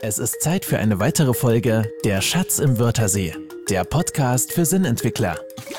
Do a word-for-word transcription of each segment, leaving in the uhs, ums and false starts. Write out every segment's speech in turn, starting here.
Es ist Zeit für eine weitere Folge Der Schatz im Wörthersee, der Podcast für Sinnentwickler.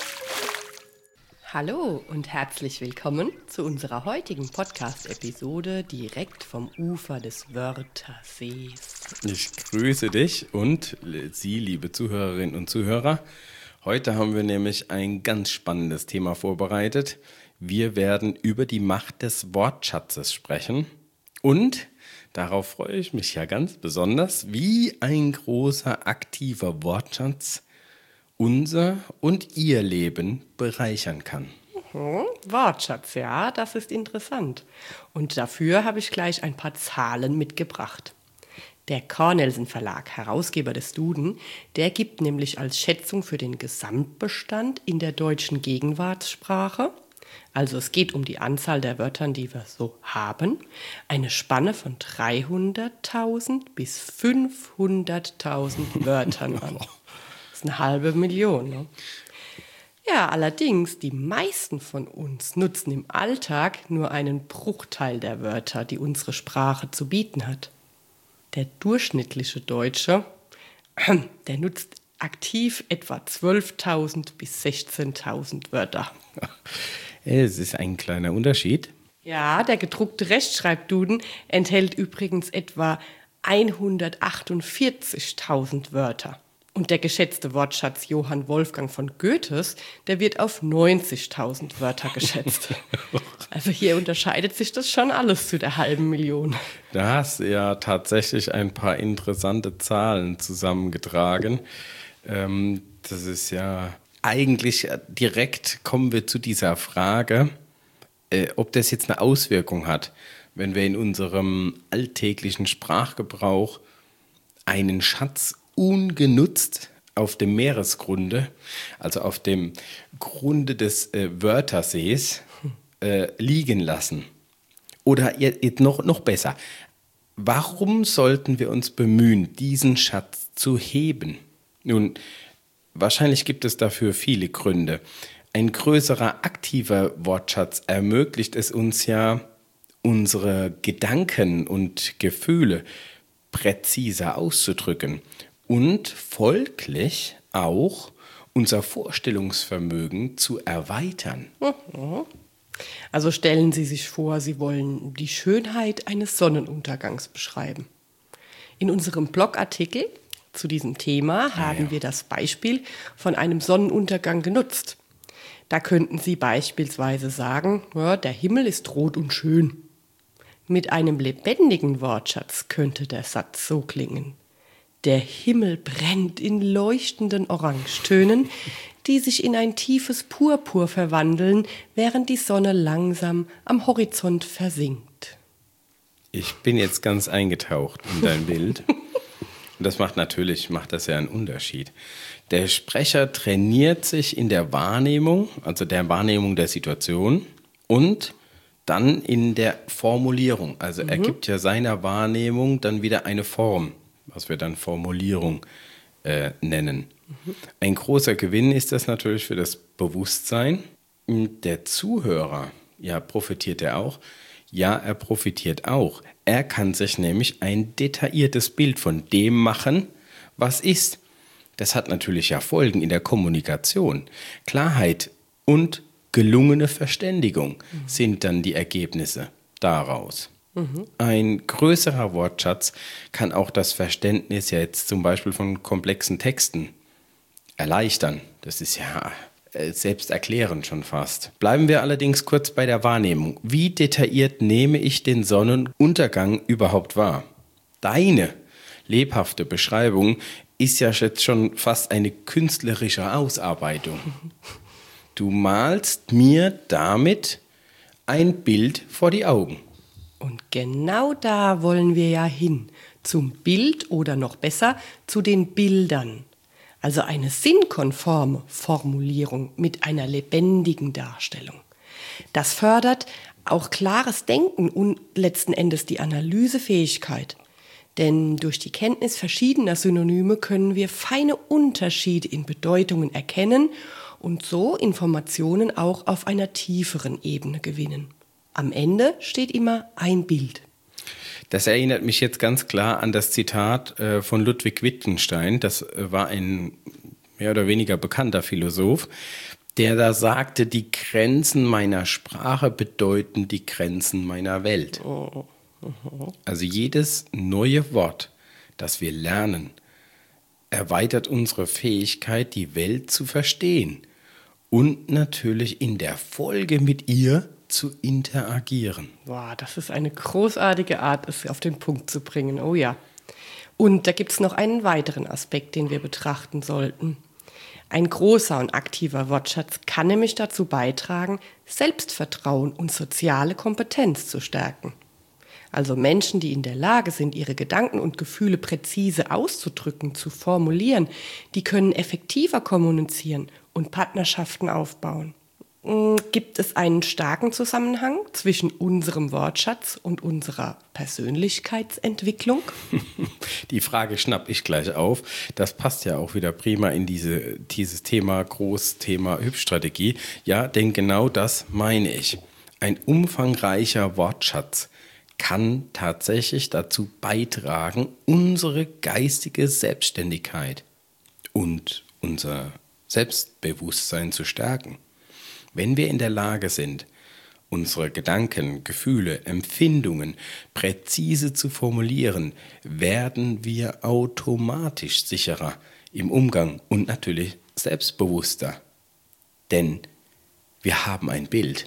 Hallo und herzlich willkommen zu unserer heutigen Podcast-Episode direkt vom Ufer des Wörthersees. Ich grüße dich und Sie, liebe Zuhörerinnen und Zuhörer. Heute haben wir nämlich ein ganz spannendes Thema vorbereitet. Wir werden über die Macht des Wortschatzes sprechen und darauf freue ich mich ja ganz besonders, wie ein großer aktiver Wortschatz unser und Ihr Leben bereichern kann. Mhm, Wortschatz, ja, das ist interessant. Und dafür habe ich gleich ein paar Zahlen mitgebracht. Der Cornelsen Verlag, Herausgeber des Duden, der gibt nämlich als Schätzung für den Gesamtbestand in der deutschen Gegenwartssprache, also es geht um die Anzahl der Wörter, die wir so haben, eine Spanne von dreihunderttausend bis fünfhunderttausend Wörtern an. Das ist eine halbe Million. Ne? Ja, allerdings, die meisten von uns nutzen im Alltag nur einen Bruchteil der Wörter, die unsere Sprache zu bieten hat. Der durchschnittliche Deutsche, der nutzt aktiv etwa zwölftausend bis sechzehntausend Wörter. Es ist ein kleiner Unterschied. Ja, der gedruckte Rechtschreibduden enthält übrigens etwa hundertachtundvierzigtausend Wörter. Und der geschätzte Wortschatz Johann Wolfgang von Goethes, der wird auf neunzigtausend Wörter geschätzt. Also hier unterscheidet sich das schon alles zu der halben Million. Da hast du ja tatsächlich ein paar interessante Zahlen zusammengetragen. Ähm, das ist ja eigentlich direkt, kommen wir zu dieser Frage, äh, ob das jetzt eine Auswirkung hat, wenn wir in unserem alltäglichen Sprachgebrauch einen Schatz ungenutzt auf dem Meeresgrunde, also auf dem Grunde des äh, Wörthersees, äh, liegen lassen. Oder jetzt noch, noch besser, warum sollten wir uns bemühen, diesen Schatz zu heben? Nun, wahrscheinlich gibt es dafür viele Gründe. Ein größerer aktiver Wortschatz ermöglicht es uns ja, unsere Gedanken und Gefühle präziser auszudrücken und folglich auch unser Vorstellungsvermögen zu erweitern. Also stellen Sie sich vor, Sie wollen die Schönheit eines Sonnenuntergangs beschreiben. In unserem Blogartikel zu diesem Thema haben ja, ja. wir das Beispiel von einem Sonnenuntergang genutzt. Da könnten Sie beispielsweise sagen, ja, der Himmel ist rot und schön. Mit einem lebendigen Wortschatz könnte der Satz so klingen: Der Himmel brennt in leuchtenden Orangetönen, die sich in ein tiefes Purpur verwandeln, während die Sonne langsam am Horizont versinkt. Ich bin jetzt ganz eingetaucht in dein Bild. Und das macht natürlich, macht das ja einen Unterschied. Der Sprecher trainiert sich in der Wahrnehmung, also der Wahrnehmung der Situation und dann in der Formulierung. Also mhm. er gibt ja seiner Wahrnehmung dann wieder eine Form, was wir dann Formulierung äh, nennen. Mhm. Ein großer Gewinn ist das natürlich für das Bewusstsein. Der Zuhörer, ja, profitiert er auch. Ja, er profitiert auch. Er kann sich nämlich ein detailliertes Bild von dem machen, was ist. Das hat natürlich ja Folgen in der Kommunikation. Klarheit und gelungene Verständigung mhm. sind dann die Ergebnisse daraus. Mhm. Ein größerer Wortschatz kann auch das Verständnis ja jetzt zum Beispiel von komplexen Texten erleichtern. Das ist ja selbsterklärend schon fast. Bleiben wir allerdings kurz bei der Wahrnehmung. Wie detailliert nehme ich den Sonnenuntergang überhaupt wahr? Deine lebhafte Beschreibung ist ja jetzt schon fast eine künstlerische Ausarbeitung. Du malst mir damit ein Bild vor die Augen. Und genau da wollen wir ja hin, zum Bild oder noch besser zu den Bildern. Also eine sinnkonforme Formulierung mit einer lebendigen Darstellung. Das fördert auch klares Denken und letzten Endes die Analysefähigkeit. Denn durch die Kenntnis verschiedener Synonyme können wir feine Unterschiede in Bedeutungen erkennen und so Informationen auch auf einer tieferen Ebene gewinnen. Am Ende steht immer ein Bild. Das erinnert mich jetzt ganz klar an das Zitat äh, von Ludwig Wittgenstein. Das äh, war ein mehr oder weniger bekannter Philosoph, der da sagte, die Grenzen meiner Sprache bedeuten die Grenzen meiner Welt. Oh. Mhm. Also jedes neue Wort, das wir lernen, erweitert unsere Fähigkeit, die Welt zu verstehen und natürlich in der Folge mit ihr zu interagieren. Boah, das ist eine großartige Art, es auf den Punkt zu bringen. Oh ja. Und da gibt es noch einen weiteren Aspekt, den wir betrachten sollten. Ein großer und aktiver Wortschatz kann nämlich dazu beitragen, Selbstvertrauen und soziale Kompetenz zu stärken. Also Menschen, die in der Lage sind, ihre Gedanken und Gefühle präzise auszudrücken, zu formulieren, die können effektiver kommunizieren und Partnerschaften aufbauen. Gibt es einen starken Zusammenhang zwischen unserem Wortschatz und unserer Persönlichkeitsentwicklung? Die Frage schnapp ich gleich auf. Das passt ja auch wieder prima in diese, dieses Thema, Großthema Hübschstrategie. Ja, denn genau das meine ich. Ein umfangreicher Wortschatz kann tatsächlich dazu beitragen, unsere geistige Selbstständigkeit und unser Selbstbewusstsein zu stärken. Wenn wir in der Lage sind, unsere Gedanken, Gefühle, Empfindungen präzise zu formulieren, werden wir automatisch sicherer im Umgang und natürlich selbstbewusster. Denn wir haben ein Bild.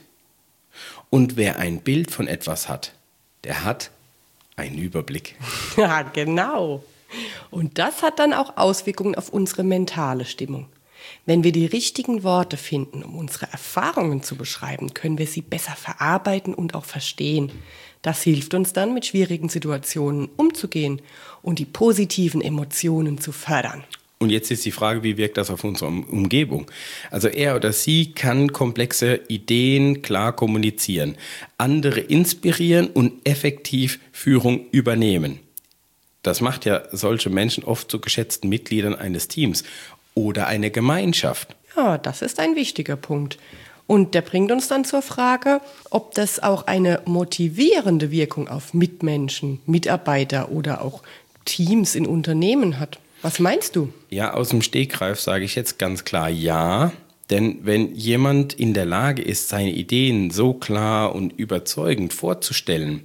Und wer ein Bild von etwas hat, der hat einen Überblick. Ja, genau. Und das hat dann auch Auswirkungen auf unsere mentale Stimmung. Wenn wir die richtigen Worte finden, um unsere Erfahrungen zu beschreiben, können wir sie besser verarbeiten und auch verstehen. Das hilft uns dann, mit schwierigen Situationen umzugehen und die positiven Emotionen zu fördern. Und jetzt ist die Frage, wie wirkt das auf unsere Umgebung? Also er oder sie kann komplexe Ideen klar kommunizieren, andere inspirieren und effektiv Führung übernehmen. Das macht ja solche Menschen oft zu geschätzten Mitgliedern eines Teams oder einer Gemeinschaft. Ja, das ist ein wichtiger Punkt. Und der bringt uns dann zur Frage, ob das auch eine motivierende Wirkung auf Mitmenschen, Mitarbeiter oder auch Teams in Unternehmen hat. Was meinst du? Ja, aus dem Stegreif sage ich jetzt ganz klar ja. Denn wenn jemand in der Lage ist, seine Ideen so klar und überzeugend vorzustellen,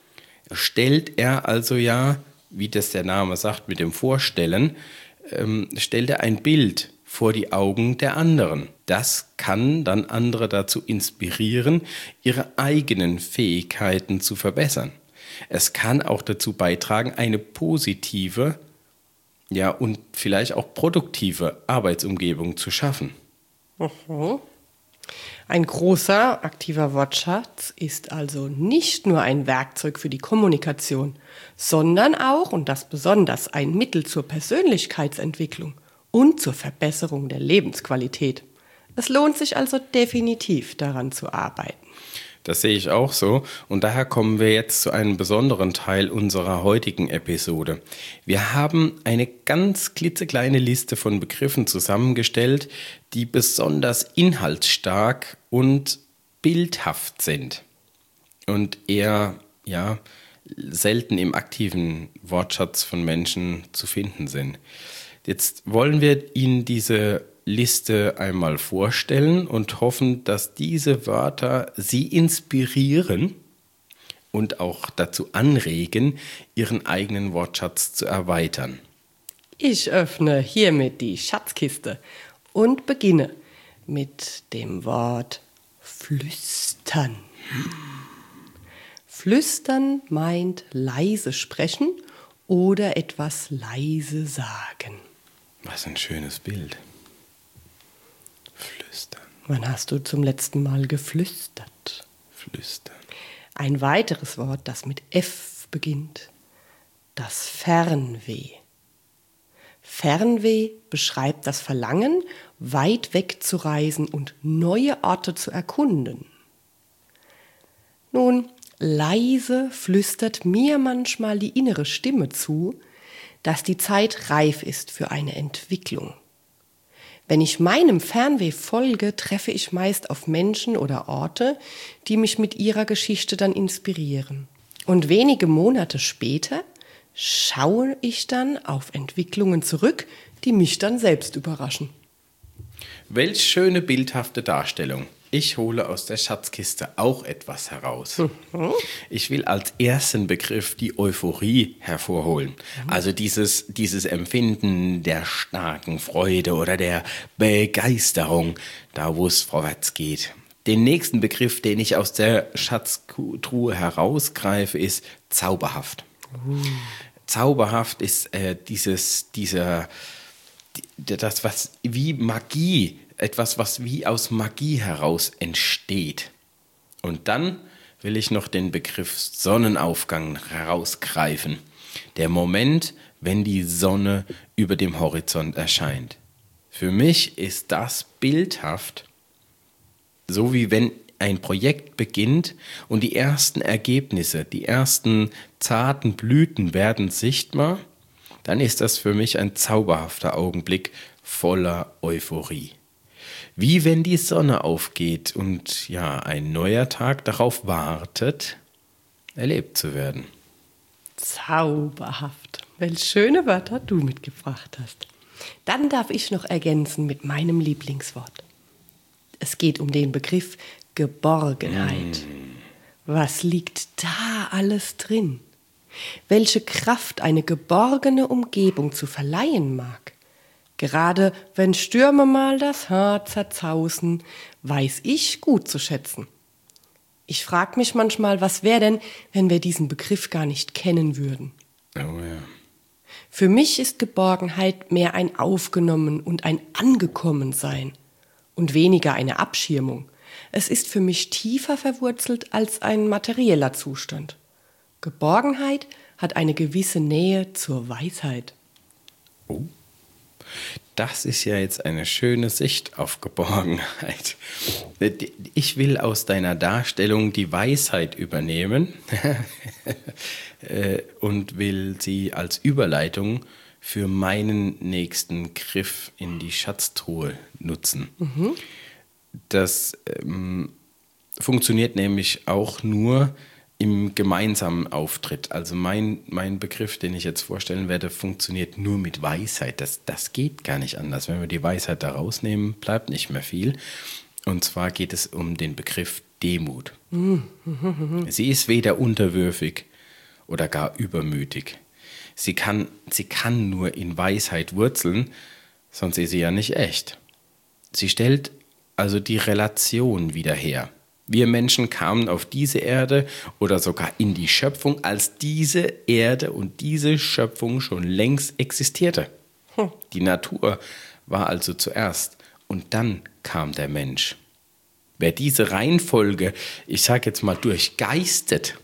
stellt er also ja, wie das der Name sagt, mit dem Vorstellen, ähm, stellt er ein Bild vor die Augen der anderen. Das kann dann andere dazu inspirieren, ihre eigenen Fähigkeiten zu verbessern. Es kann auch dazu beitragen, eine positive, ja, und vielleicht auch produktive Arbeitsumgebung zu schaffen. Mhm. Ein großer, aktiver Wortschatz ist also nicht nur ein Werkzeug für die Kommunikation, sondern auch, und das besonders, ein Mittel zur Persönlichkeitsentwicklung und zur Verbesserung der Lebensqualität. Es lohnt sich also definitiv, daran zu arbeiten. Das sehe ich auch so. Und daher kommen wir jetzt zu einem besonderen Teil unserer heutigen Episode. Wir haben eine ganz klitzekleine Liste von Begriffen zusammengestellt, die besonders inhaltsstark und bildhaft sind und eher, ja, selten im aktiven Wortschatz von Menschen zu finden sind. Jetzt wollen wir Ihnen diese Liste einmal vorstellen und hoffen, dass diese Wörter Sie inspirieren und auch dazu anregen, Ihren eigenen Wortschatz zu erweitern. Ich öffne hiermit die Schatzkiste und beginne mit dem Wort flüstern. Flüstern meint leise sprechen oder etwas leise sagen. Was ein schönes Bild. Flüstern. Wann hast du zum letzten Mal geflüstert? Flüstern. Ein weiteres Wort, das mit F beginnt. Das Fernweh. Fernweh beschreibt das Verlangen, weit weg zu reisen und neue Orte zu erkunden. Nun, leise flüstert mir manchmal die innere Stimme zu, dass die Zeit reif ist für eine Entwicklung. Wenn ich meinem Fernweh folge, treffe ich meist auf Menschen oder Orte, die mich mit ihrer Geschichte dann inspirieren. Und wenige Monate später schaue ich dann auf Entwicklungen zurück, die mich dann selbst überraschen. Welch schöne bildhafte Darstellung. Ich hole aus der Schatzkiste auch etwas heraus. Mhm. Ich will als ersten Begriff die Euphorie hervorholen. Mhm. Also dieses, dieses Empfinden der starken Freude oder der Begeisterung, da wo es vorwärts geht. Den nächsten Begriff, den ich aus der Schatztruhe herausgreife, ist zauberhaft. Mhm. Zauberhaft ist äh, dieses, dieser, die, das, was wie Magie, etwas, was wie aus Magie heraus entsteht. Und dann will ich noch den Begriff Sonnenaufgang herausgreifen. Der Moment, wenn die Sonne über dem Horizont erscheint. Für mich ist das bildhaft, so wie wenn ein Projekt beginnt und die ersten Ergebnisse, die ersten zarten Blüten werden sichtbar, dann ist das für mich ein zauberhafter Augenblick voller Euphorie. Wie wenn die Sonne aufgeht und ja, ein neuer Tag darauf wartet, erlebt zu werden. Zauberhaft. Welche schöne Wörter du mitgebracht hast. Dann darf ich noch ergänzen mit meinem Lieblingswort. Es geht um den Begriff Geborgenheit. Mm. Was liegt da alles drin? Welche Kraft eine geborgene Umgebung zu verleihen mag. Gerade wenn Stürme mal das Haar zerzausen, weiß ich gut zu schätzen. Ich frage mich manchmal, was wäre denn, wenn wir diesen Begriff gar nicht kennen würden? Oh ja. Für mich ist Geborgenheit mehr ein Aufgenommen und ein Angekommensein und weniger eine Abschirmung. Es ist für mich tiefer verwurzelt als ein materieller Zustand. Geborgenheit hat eine gewisse Nähe zur Weisheit. Oh. Das ist ja jetzt eine schöne Sicht auf Geborgenheit. Ich will aus deiner Darstellung die Weisheit übernehmen und will sie als Überleitung für meinen nächsten Griff in die Schatztruhe nutzen. Mhm. Das ähm, funktioniert nämlich auch nur im gemeinsamen Auftritt. Also mein, mein Begriff, den ich jetzt vorstellen werde, funktioniert nur mit Weisheit. Das, das geht gar nicht anders. Wenn wir die Weisheit da rausnehmen, bleibt nicht mehr viel. Und zwar geht es um den Begriff Demut. Sie ist weder unterwürfig oder gar übermütig. Sie kann, sie kann nur in Weisheit wurzeln, sonst ist sie ja nicht echt. Sie stellt also die Relation wieder her. Wir Menschen kamen auf diese Erde oder sogar in die Schöpfung, als diese Erde und diese Schöpfung schon längst existierte. Hm. Die Natur war also zuerst und dann kam der Mensch. Wer diese Reihenfolge, ich sage jetzt mal, durchgeistet,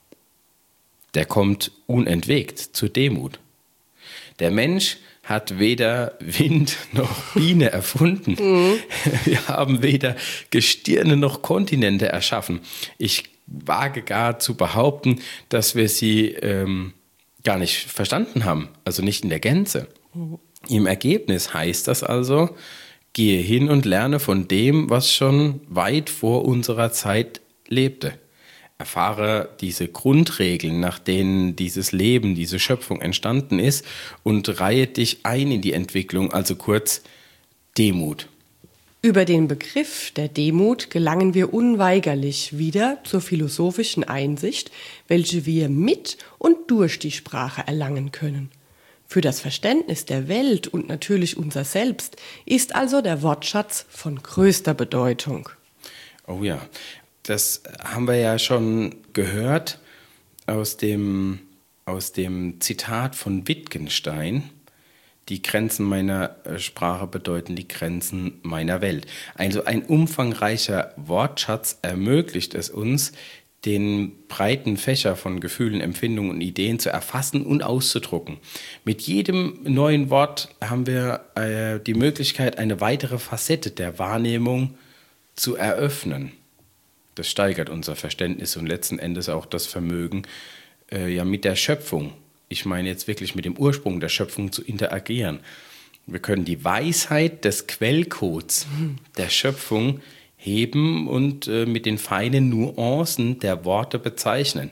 der kommt unentwegt zur Demut. Der Mensch hat weder Wind noch Biene erfunden. Mhm. Wir haben weder Gestirne noch Kontinente erschaffen. Ich wage gar zu behaupten, dass wir sie ähm, gar nicht verstanden haben, also nicht in der Gänze. Mhm. Im Ergebnis heißt das also, gehe hin und lerne von dem, was schon weit vor unserer Zeit lebte. Erfahre diese Grundregeln, nach denen dieses Leben, diese Schöpfung entstanden ist und reihe dich ein in die Entwicklung, also kurz Demut. Über den Begriff der Demut gelangen wir unweigerlich wieder zur philosophischen Einsicht, welche wir mit und durch die Sprache erlangen können. Für das Verständnis der Welt und natürlich unser Selbst ist also der Wortschatz von größter Bedeutung. Oh ja. Das haben wir ja schon gehört aus dem, aus dem Zitat von Wittgenstein. Die Grenzen meiner Sprache bedeuten die Grenzen meiner Welt. Also ein umfangreicher Wortschatz ermöglicht es uns, den breiten Fächer von Gefühlen, Empfindungen und Ideen zu erfassen und auszudrucken. Mit jedem neuen Wort haben wir äh, die Möglichkeit, eine weitere Facette der Wahrnehmung zu eröffnen. Das steigert unser Verständnis und letzten Endes auch das Vermögen, äh, ja mit der Schöpfung, ich meine jetzt wirklich mit dem Ursprung der Schöpfung zu interagieren. Wir können die Weisheit des Quellcodes mhm. der Schöpfung heben und äh, mit den feinen Nuancen der Worte bezeichnen.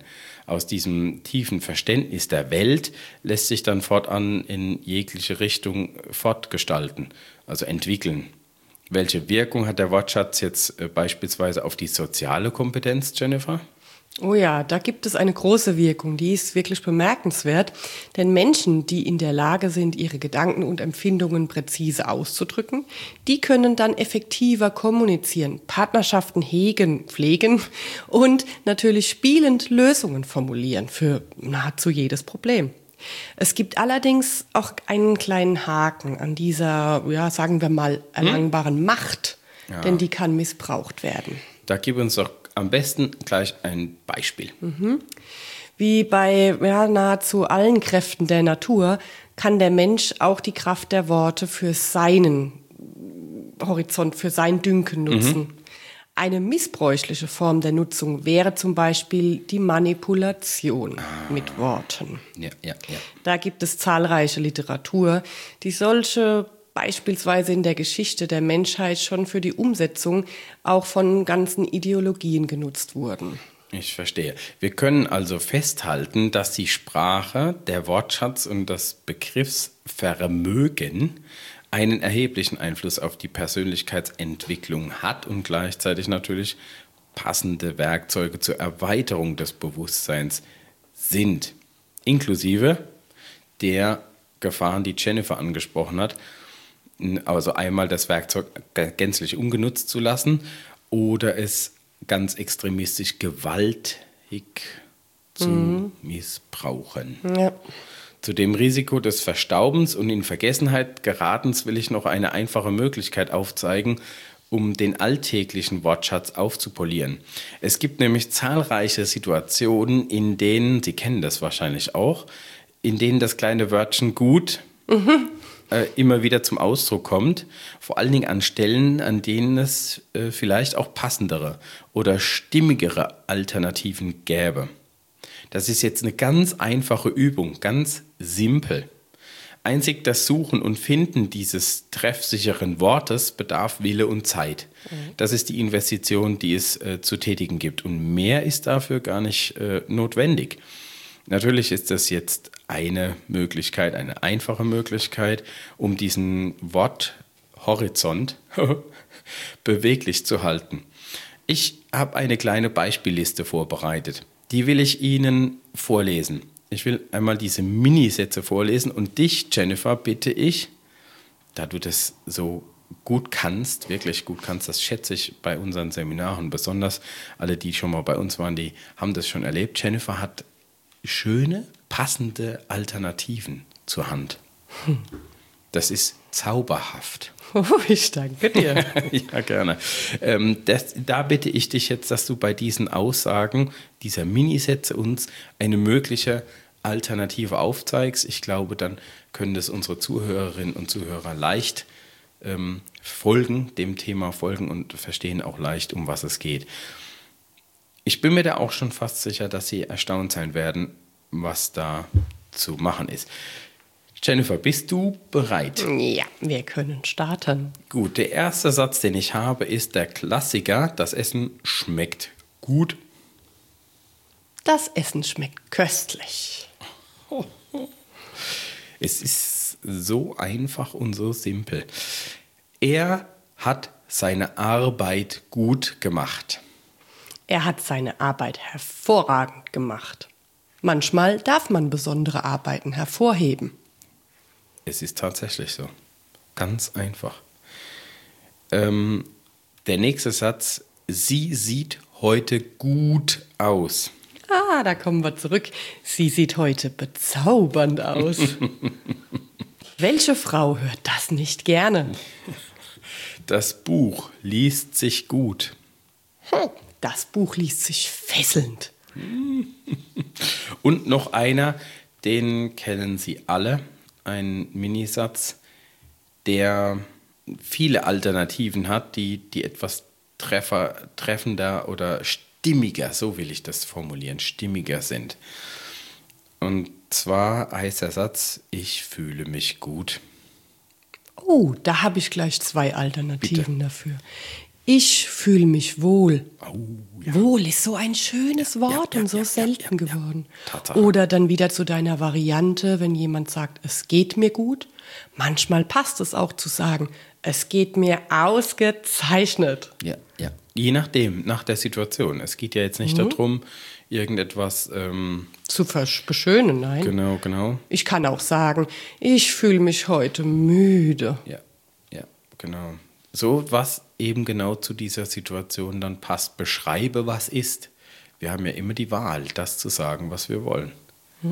aus diesem tiefen Verständnis der Welt lässt sich dann fortan in jegliche Richtung fortgestalten, also entwickeln. Welche Wirkung hat der Wortschatz jetzt äh, beispielsweise auf die soziale Kompetenz, Jennifer? Oh ja, da gibt es eine große Wirkung, die ist wirklich bemerkenswert. Denn Menschen, die in der Lage sind, ihre Gedanken und Empfindungen präzise auszudrücken, die können dann effektiver kommunizieren, Partnerschaften hegen, pflegen und natürlich spielend Lösungen formulieren für nahezu jedes Problem. Es gibt allerdings auch einen kleinen Haken an dieser, ja, sagen wir mal, erlangbaren Macht, ja. Denn die kann missbraucht werden. Da gib uns doch am besten gleich ein Beispiel. Mhm. Wie bei ja, nahezu allen Kräften der Natur kann der Mensch auch die Kraft der Worte für seinen Horizont, für sein Dünken nutzen. Mhm. Eine missbräuchliche Form der Nutzung wäre zum Beispiel die Manipulation ah. mit Worten. Ja, ja, ja. Da gibt es zahlreiche Literatur, die solche beispielsweise in der Geschichte der Menschheit schon für die Umsetzung auch von ganzen Ideologien genutzt wurden. Ich verstehe. Wir können also festhalten, dass die Sprache, der Wortschatz und das Begriffsvermögen einen erheblichen Einfluss auf die Persönlichkeitsentwicklung hat und gleichzeitig natürlich passende Werkzeuge zur Erweiterung des Bewusstseins sind, inklusive der Gefahren, die Jennifer angesprochen hat, also einmal das Werkzeug gänzlich ungenutzt zu lassen oder es ganz extremistisch gewaltig zu mhm. missbrauchen. Ja. Zu dem Risiko des Verstaubens und in Vergessenheit geratens will ich noch eine einfache Möglichkeit aufzeigen, um den alltäglichen Wortschatz aufzupolieren. Es gibt nämlich zahlreiche Situationen, in denen, Sie kennen das wahrscheinlich auch, in denen das kleine Wörtchen gut mhm. äh, immer wieder zum Ausdruck kommt, vor allen Dingen an Stellen, an denen es äh, vielleicht auch passendere oder stimmigere Alternativen gäbe. Das ist jetzt eine ganz einfache Übung, ganz simpel. Einzig das Suchen und Finden dieses treffsicheren Wortes bedarf Wille und Zeit. Das ist die Investition, die es äh, zu tätigen gibt. Und mehr ist dafür gar nicht äh, notwendig. Natürlich ist das jetzt eine Möglichkeit, eine einfache Möglichkeit, um diesen Worthorizont beweglich zu halten. Ich habe eine kleine Beispielliste vorbereitet. Die will ich Ihnen vorlesen. Ich will einmal diese Minisätze vorlesen und dich, Jennifer, bitte ich, da du das so gut kannst, wirklich gut kannst, das schätze ich bei unseren Seminaren besonders. Alle, die schon mal bei uns waren, die haben das schon erlebt. Jennifer hat schöne, passende Alternativen zur Hand. Hm. Das ist zauberhaft. Oh, ich danke dir. Ja, gerne. Ähm, das, da bitte ich dich jetzt, dass du bei diesen Aussagen dieser Minisätze uns eine mögliche Alternative aufzeigst. Ich glaube, dann können das unsere Zuhörerinnen und Zuhörer leicht ähm, folgen, dem Thema folgen und verstehen auch leicht, um was es geht. Ich bin mir da auch schon fast sicher, dass Sie erstaunt sein werden, was da zu machen ist. Jennifer, bist du bereit? Ja, wir können starten. Gut, der erste Satz, den ich habe, ist der Klassiker: Das Essen schmeckt gut. Das Essen schmeckt köstlich. Es ist so einfach und so simpel. Er hat seine Arbeit gut gemacht. Er hat seine Arbeit hervorragend gemacht. Manchmal darf man besondere Arbeiten hervorheben. Es ist tatsächlich so. Ganz einfach. Ähm, der nächste Satz: Sie sieht heute gut aus. Ah, da kommen wir zurück. Sie sieht heute bezaubernd aus. Welche Frau hört das nicht gerne? Das Buch liest sich gut. Das Buch liest sich fesselnd. Und noch einer, den kennen Sie alle. Ein Minisatz, der viele Alternativen hat, die, die etwas treffer, treffender oder stimmiger, so will ich das formulieren, stimmiger sind. Und zwar heißt der Satz: Ich fühle mich gut. Oh, da habe ich gleich zwei Alternativen Bitte. dafür. Ich fühle mich wohl. Oh, ja. Wohl ist so ein schönes Ja, Wort ja, und so ja, selten ja, ja, ja. geworden. Tatsache. Oder dann wieder zu deiner Variante, wenn jemand sagt, es geht mir gut. Manchmal passt es auch zu sagen, es geht mir ausgezeichnet. Ja, ja. Je nachdem, nach der Situation. Es geht ja jetzt nicht Mhm. darum, irgendetwas... Ähm, Zu versch- beschönen, nein. genau, genau. Ich kann auch sagen, ich fühle mich heute müde. Ja, ja, genau. So, was eben genau zu dieser Situation dann passt. Beschreibe, was ist. Wir haben ja immer die Wahl, das zu sagen, was wir wollen. Hm.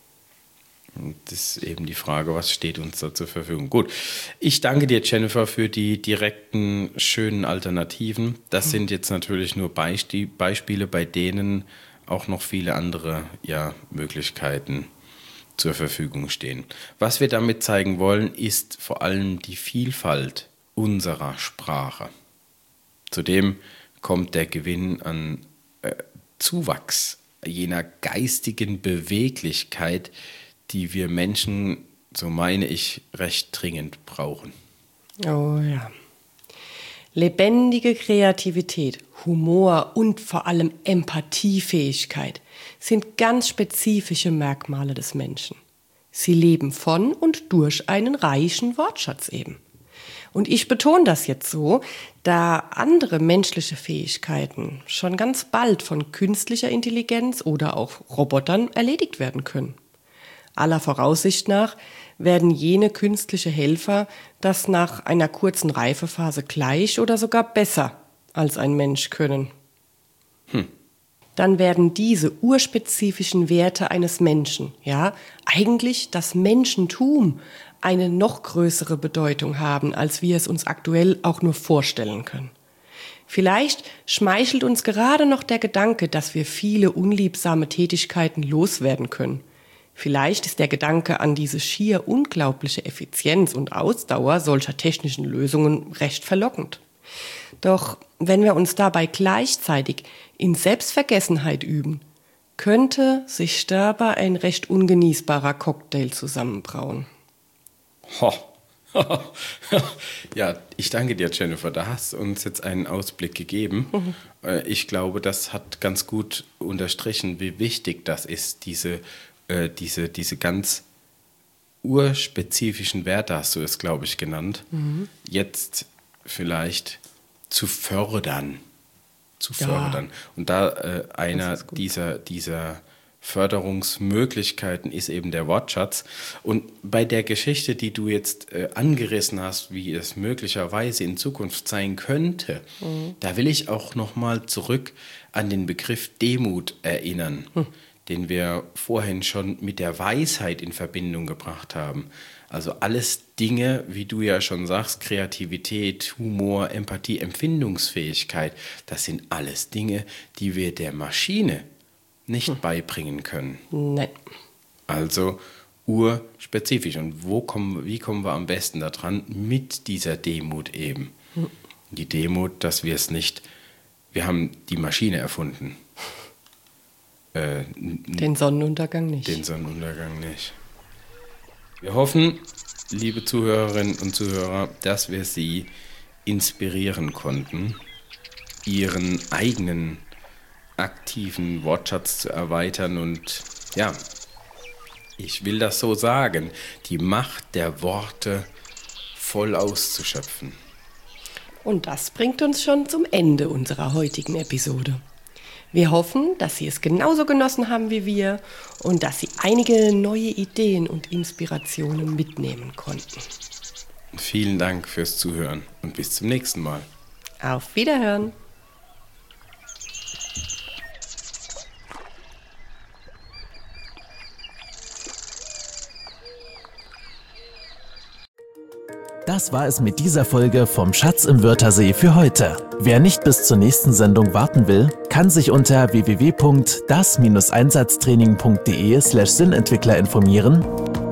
Und das ist eben die Frage, was steht uns da zur Verfügung. Gut, ich danke dir, Jennifer, für die direkten, schönen Alternativen. Das hm. sind jetzt natürlich nur Beisp- Beispiele, bei denen auch noch viele andere ja, Möglichkeiten zur Verfügung stehen. Was wir damit zeigen wollen, ist vor allem die Vielfalt unserer Sprache. Zudem kommt der Gewinn an äh, Zuwachs jener geistigen Beweglichkeit, die wir Menschen, so meine ich, recht dringend brauchen. Oh ja. Lebendige Kreativität, Humor und vor allem Empathiefähigkeit sind ganz spezifische Merkmale des Menschen. Sie leben von und durch einen reichen Wortschatz eben. Und ich betone das jetzt so, da andere menschliche Fähigkeiten schon ganz bald von künstlicher Intelligenz oder auch Robotern erledigt werden können. Aller Voraussicht nach werden jene künstliche Helfer das nach einer kurzen Reifephase gleich oder sogar besser als ein Mensch können. Hm. Dann werden diese urspezifischen Werte eines Menschen, ja, eigentlich das Menschentum, eine noch größere Bedeutung haben, als wir es uns aktuell auch nur vorstellen können. Vielleicht schmeichelt uns gerade noch der Gedanke, dass wir viele unliebsame Tätigkeiten loswerden können. Vielleicht ist der Gedanke an diese schier unglaubliche Effizienz und Ausdauer solcher technischen Lösungen recht verlockend. Doch wenn wir uns dabei gleichzeitig in Selbstvergessenheit üben, könnte sich dabei ein recht ungenießbarer Cocktail zusammenbrauen. Ho. Ja, ich danke dir, Jennifer. Da hast du uns jetzt einen Ausblick gegeben. Mhm. Ich glaube, das hat ganz gut unterstrichen, wie wichtig das ist, diese, äh, diese, diese ganz urspezifischen Werte, hast du es, glaube ich, genannt, mhm. jetzt vielleicht zu fördern. Zu fördern. Ja. Und da äh, einer dieser, dieser Förderungsmöglichkeiten ist eben der Wortschatz. Und bei der Geschichte, die du jetzt äh, angerissen hast, wie es möglicherweise in Zukunft sein könnte, mhm. da will ich auch nochmal zurück an den Begriff Demut erinnern, mhm. den wir vorhin schon mit der Weisheit in Verbindung gebracht haben. Also alles Dinge, wie du ja schon sagst, Kreativität, Humor, Empathie, Empfindungsfähigkeit, das sind alles Dinge, die wir der Maschine nicht hm. beibringen können. Nein. Also urspezifisch. Und wo kommen, wie kommen wir am besten daran? Mit dieser Demut eben. Hm. Die Demut, dass wir es nicht, wir haben die Maschine erfunden. Äh, den Sonnenuntergang nicht. Den Sonnenuntergang nicht. Wir hoffen, liebe Zuhörerinnen und Zuhörer, dass wir Sie inspirieren konnten, Ihren eigenen aktiven Wortschatz zu erweitern und ja, ich will das so sagen, die Macht der Worte voll auszuschöpfen. Und das bringt uns schon zum Ende unserer heutigen Episode. Wir hoffen, dass Sie es genauso genossen haben wie wir und dass Sie einige neue Ideen und Inspirationen mitnehmen konnten. Vielen Dank fürs Zuhören und bis zum nächsten Mal. Auf Wiederhören! Das war es mit dieser Folge vom Schatz im Wörthersee für heute. Wer nicht bis zur nächsten Sendung warten will, kann sich unter w w w punkt das Bindestrich einsatztraining punkt de slash Sinnentwickler informieren